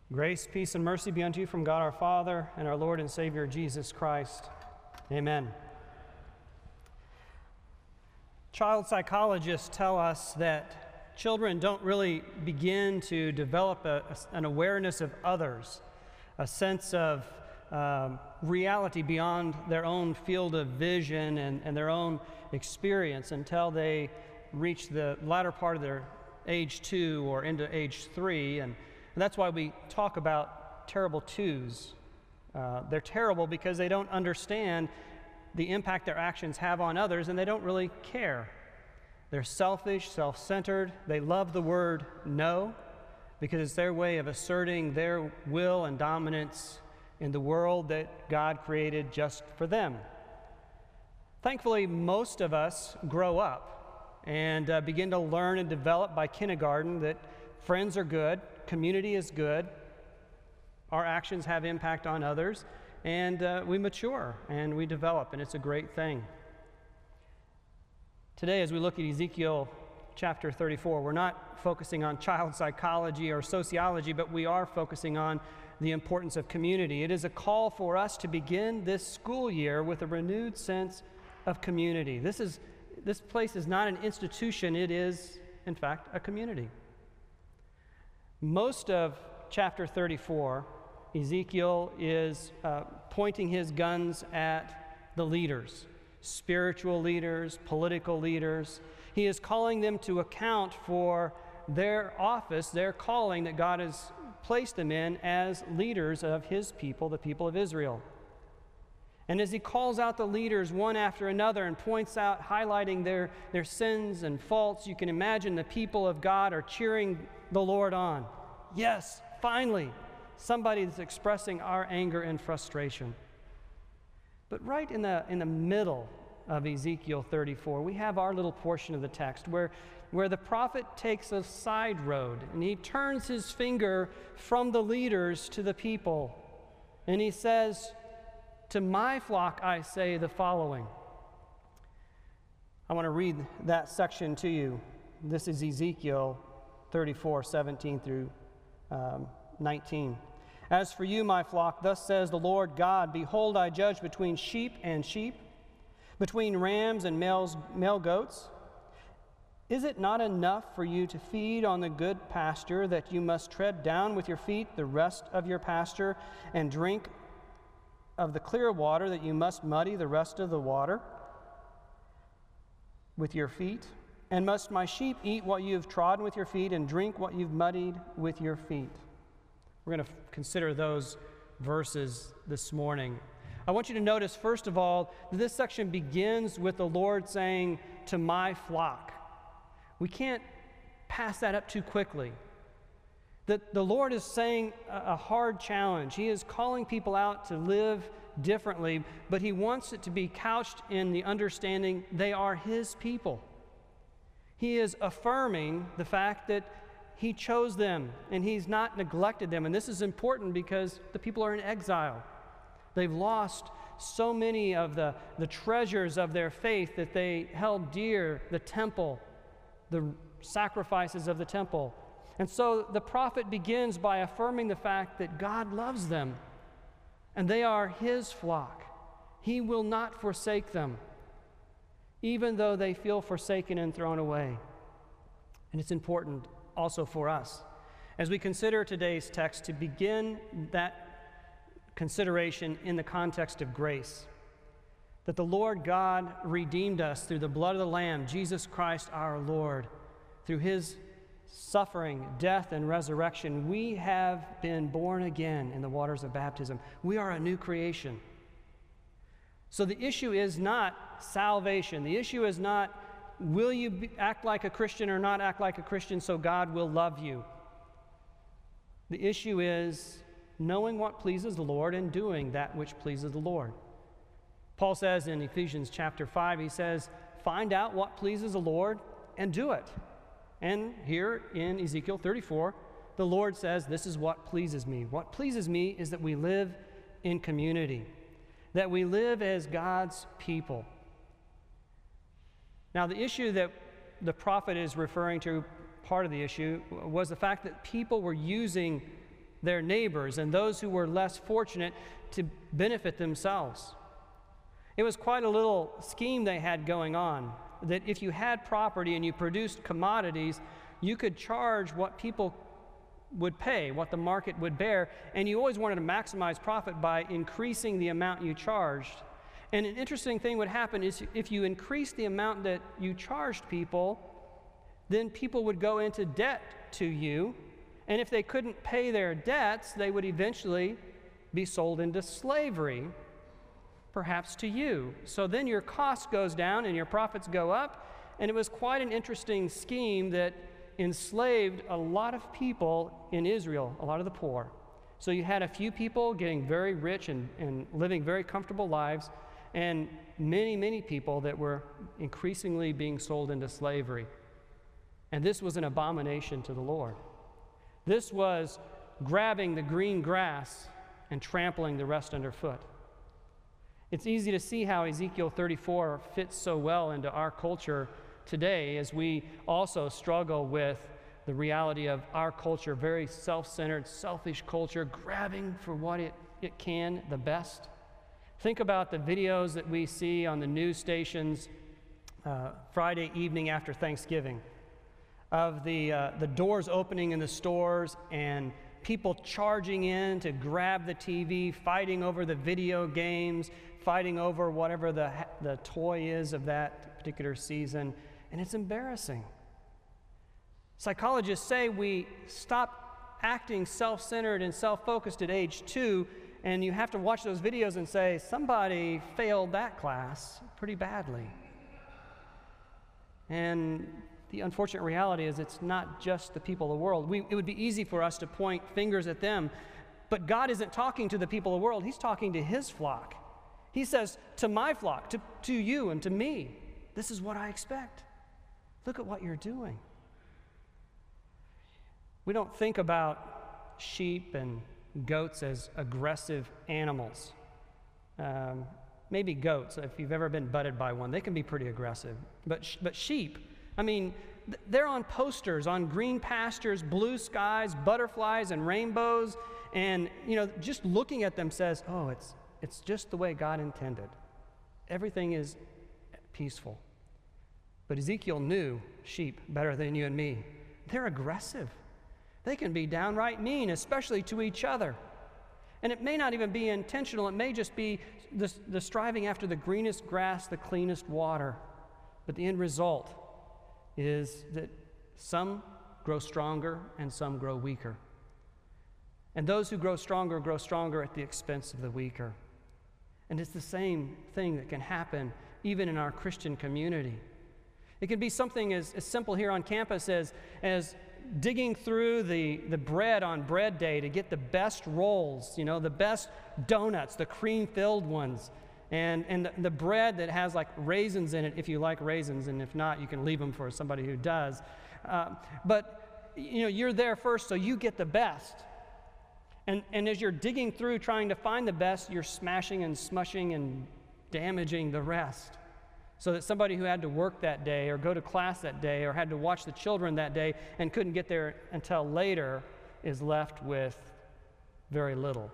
Grace, peace, and mercy be unto you from God our Father and our Lord and Savior Jesus Christ. Amen. Child psychologists tell us that children don't really begin to develop an awareness of others, a sense of reality beyond their own field of vision and their own experience until they reach the latter part of their age 2 or into age 3. And that's why we talk about terrible twos. They're terrible because they don't understand the impact their actions have on others, and they don't really care. They're selfish, self-centered. They love the word no because it's their way of asserting their will and dominance in the world that God created just for them. Thankfully, most of us grow up and begin to learn and develop by kindergarten that friends are good, community is good, our actions have impact on others, and we mature and we develop, and it's a great thing. Today, as we look at Ezekiel chapter 34, we're not focusing on child psychology or sociology, but we are focusing on the importance of community. It is a call for us to begin this school year with a renewed sense of community. This place is not an institution, it is, in fact, a community. Most of chapter 34, Ezekiel is pointing his guns at the leaders, spiritual leaders, political leaders. He is calling them to account for their office, their calling that God has placed them in as leaders of his people, the people of Israel. And as he calls out the leaders one after another and points out, highlighting their sins and faults, you can imagine the people of God are cheering the Lord on. Yes, finally, somebody that's expressing our anger and frustration. But right in the middle of Ezekiel 34, we have our little portion of the text where the prophet takes a side road and he turns his finger from the leaders to the people. And he says, "To my flock I say the following." I want to read that section to you. This is Ezekiel 34, 17 through 19. "As for you, my flock, thus says the Lord God, behold, I judge between sheep and sheep, between rams and male goats. Is it not enough for you to feed on the good pasture, that you must tread down with your feet the rest of your pasture, and drink of the clear water, that you must muddy the rest of the water with your feet? And must my sheep eat what you have trodden with your feet, and drink what you've muddied with your feet?" We're going to consider those verses this morning. I want you to notice, first of all, that this section begins with the Lord saying, "To my flock." We can't pass that up too quickly. That the Lord is saying a hard challenge. He is calling people out to live differently, but he wants it to be couched in the understanding they are his people. He is affirming the fact that he chose them and he's not neglected them. And this is important because the people are in exile. They've lost so many of the treasures of their faith that they held dear, the temple, the sacrifices of the temple. And so the prophet begins by affirming the fact that God loves them and they are his flock. He will not forsake them, even though they feel forsaken and thrown away. And it's important also for us, as we consider today's text, to begin that consideration in the context of grace. That the Lord God redeemed us through the blood of the Lamb, Jesus Christ our Lord. Through his suffering, death, and resurrection, we have been born again in the waters of baptism. We are a new creation. So the issue is not salvation. The issue is not, will you act like a Christian or not act like a Christian so God will love you? The issue is knowing what pleases the Lord and doing that which pleases the Lord. Paul says in Ephesians chapter 5, he says, find out what pleases the Lord and do it. And here in Ezekiel 34, the Lord says, this is what pleases me. What pleases me is that we live in community, that we live as God's people. Now, the issue that the prophet is referring to, part of the issue, was the fact that people were using their neighbors and those who were less fortunate to benefit themselves. It was quite a little scheme they had going on, that if you had property and you produced commodities, you could charge what people would pay, what the market would bear, and you always wanted to maximize profit by increasing the amount you charged. And an interesting thing would happen is if you increased the amount that you charged people, then people would go into debt to you, and if they couldn't pay their debts, they would eventually be sold into slavery, perhaps to you. So then your cost goes down and your profits go up, and it was quite an interesting scheme that enslaved a lot of people in Israel, a lot of the poor. So you had a few people getting very rich and living very comfortable lives, and many, many people that were increasingly being sold into slavery. And this was an abomination to the Lord. This was grabbing the green grass and trampling the rest underfoot. It's easy to see how Ezekiel 34 fits so well into our culture today, as we also struggle with the reality of our culture, very self-centered, selfish culture, grabbing for what it can, the best. Think about the videos that we see on the news stations Friday evening after Thanksgiving, of the doors opening in the stores and people charging in to grab the TV, fighting over the video games, fighting over whatever the toy is of that particular season, and it's embarrassing. Psychologists say we stop acting self-centered and self-focused at age 2, and you have to watch those videos and say, somebody failed that class pretty badly. And the unfortunate reality is it's not just the people of the world. It would be easy for us to point fingers at them, but God isn't talking to the people of the world. He's talking to his flock. He says, to my flock, to you and to me, this is what I expect. Look at what you're doing. We don't think about sheep and goats as aggressive animals. Maybe goats, if you've ever been butted by one, they can be pretty aggressive. But sheep, I mean, they're on posters, on green pastures, blue skies, butterflies and rainbows, and just looking at them says, oh, it's just the way God intended. Everything is peaceful. But Ezekiel knew sheep better than you and me. They're aggressive. They can be downright mean, especially to each other. And it may not even be intentional. It may just be the striving after the greenest grass, the cleanest water. But the end result is that some grow stronger and some grow weaker. And those who grow stronger at the expense of the weaker. And it's the same thing that can happen even in our Christian community. It can be something as simple here on campus as digging through the bread on bread day to get the best rolls, the best donuts, the cream-filled ones, and the bread that has like raisins in it if you like raisins, and if not, you can leave them for somebody who does. But you're there first, so you get the best. And as you're digging through trying to find the best, you're smashing and smushing and damaging the rest. So that somebody who had to work that day or go to class that day or had to watch the children that day and couldn't get there until later is left with very little.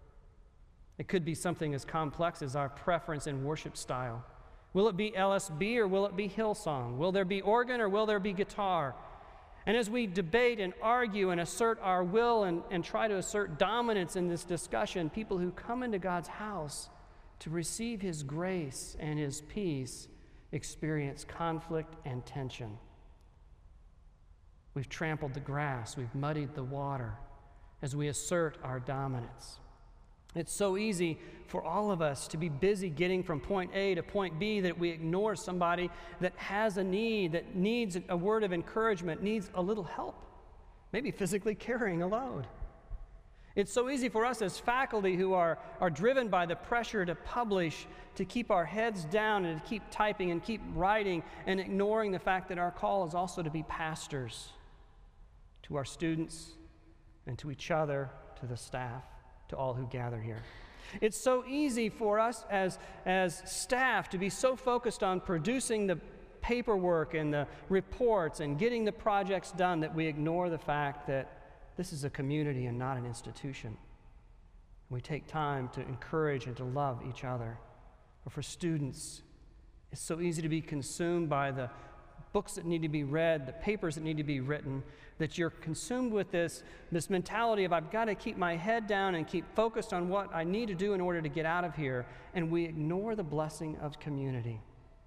It could be something as complex as our preference in worship style. Will it be LSB or will it be Hillsong? Will there be organ or will there be guitar? And as we debate and argue and assert our will and try to assert dominance in this discussion, people who come into God's house to receive his grace and his peace experience conflict and tension. We've trampled the grass, we've muddied the water as we assert our dominance. It's so easy for all of us to be busy getting from point A to point B that we ignore somebody that has a need, that needs a word of encouragement, needs a little help, maybe physically carrying a load. It's so easy for us as faculty who are driven by the pressure to publish, to keep our heads down and to keep typing and keep writing and ignoring the fact that our call is also to be pastors to our students and to each other, to the staff, to all who gather here. It's so easy for us as staff to be so focused on producing the paperwork and the reports and getting the projects done that we ignore the fact that this is a community and not an institution. We take time to encourage and to love each other. Or for students, it's so easy to be consumed by the books that need to be read, the papers that need to be written, that you're consumed with this mentality of I've got to keep my head down and keep focused on what I need to do in order to get out of here, and we ignore the blessing of community.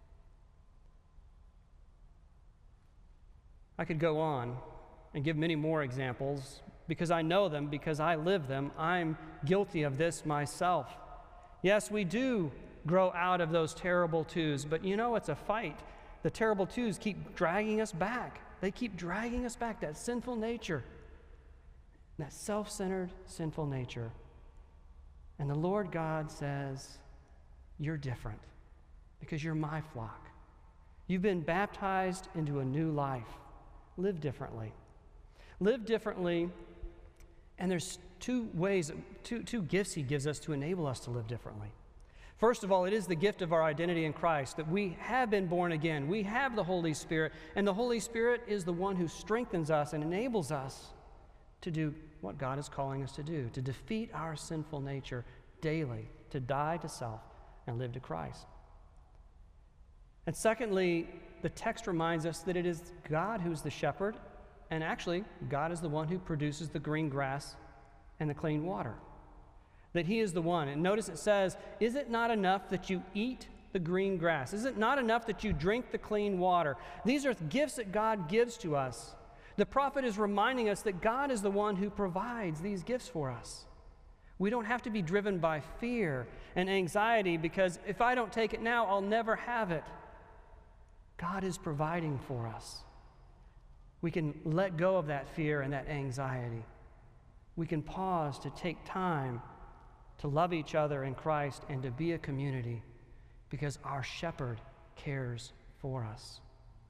I could go on and give many more examples because I know them, because I live them. I'm guilty of this myself. Yes, we do grow out of those terrible twos, but it's a fight. The terrible twos keep dragging us back. They keep dragging us back, that sinful nature, that self-centered sinful nature. And the Lord God says, you're different because you're my flock. You've been baptized into a new life. Live differently. Live differently, and there's two gifts he gives us to enable us to live differently. First of all, it is the gift of our identity in Christ, that we have been born again. We have the Holy Spirit, and the Holy Spirit is the one who strengthens us and enables us to do what God is calling us to do, to defeat our sinful nature daily, to die to self and live to Christ. And secondly, the text reminds us that it is God who's the shepherd, and actually, God is the one who produces the green grass and the clean water. That he is the one. And notice it says, is it not enough that you eat the green grass? Is it not enough that you drink the clean water? These are gifts that God gives to us. The prophet is reminding us that God is the one who provides these gifts for us. We don't have to be driven by fear and anxiety because if I don't take it now, I'll never have it. God is providing for us. We can let go of that fear and that anxiety. We can pause to take time to love each other in Christ and to be a community because our shepherd cares for us.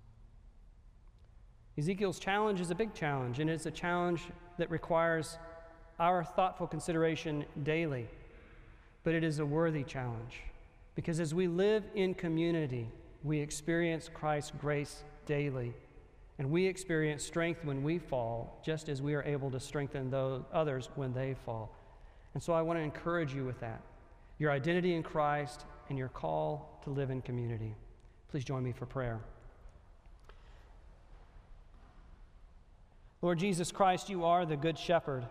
Ezekiel's challenge is a big challenge, and it's a challenge that requires our thoughtful consideration daily. But it is a worthy challenge because as we live in community, we experience Christ's grace daily, and we experience strength when we fall, just as we are able to strengthen those others when they fall. And so I want to encourage you with that, your identity in Christ and your call to live in community. Please join me for prayer. Lord Jesus Christ, you are the good shepherd.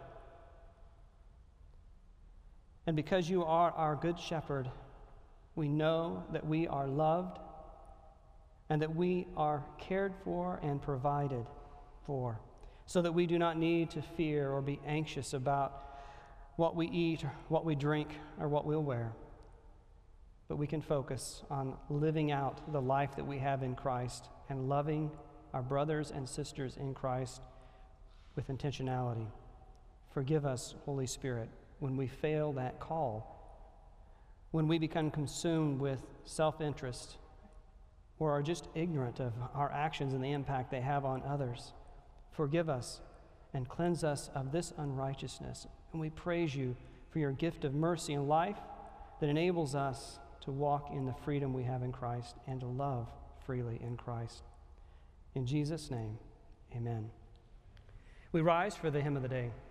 And because you are our good shepherd, we know that we are loved and that we are cared for and provided for, so that we do not need to fear or be anxious about what we eat, or what we drink, or what we'll wear. But we can focus on living out the life that we have in Christ and loving our brothers and sisters in Christ with intentionality. Forgive us, Holy Spirit, when we fail that call, when we become consumed with self-interest or are just ignorant of our actions and the impact they have on others. Forgive us and cleanse us of this unrighteousness. And we praise you for your gift of mercy and life that enables us to walk in the freedom we have in Christ and to love freely in Christ. In Jesus' name, amen. We rise for the hymn of the day.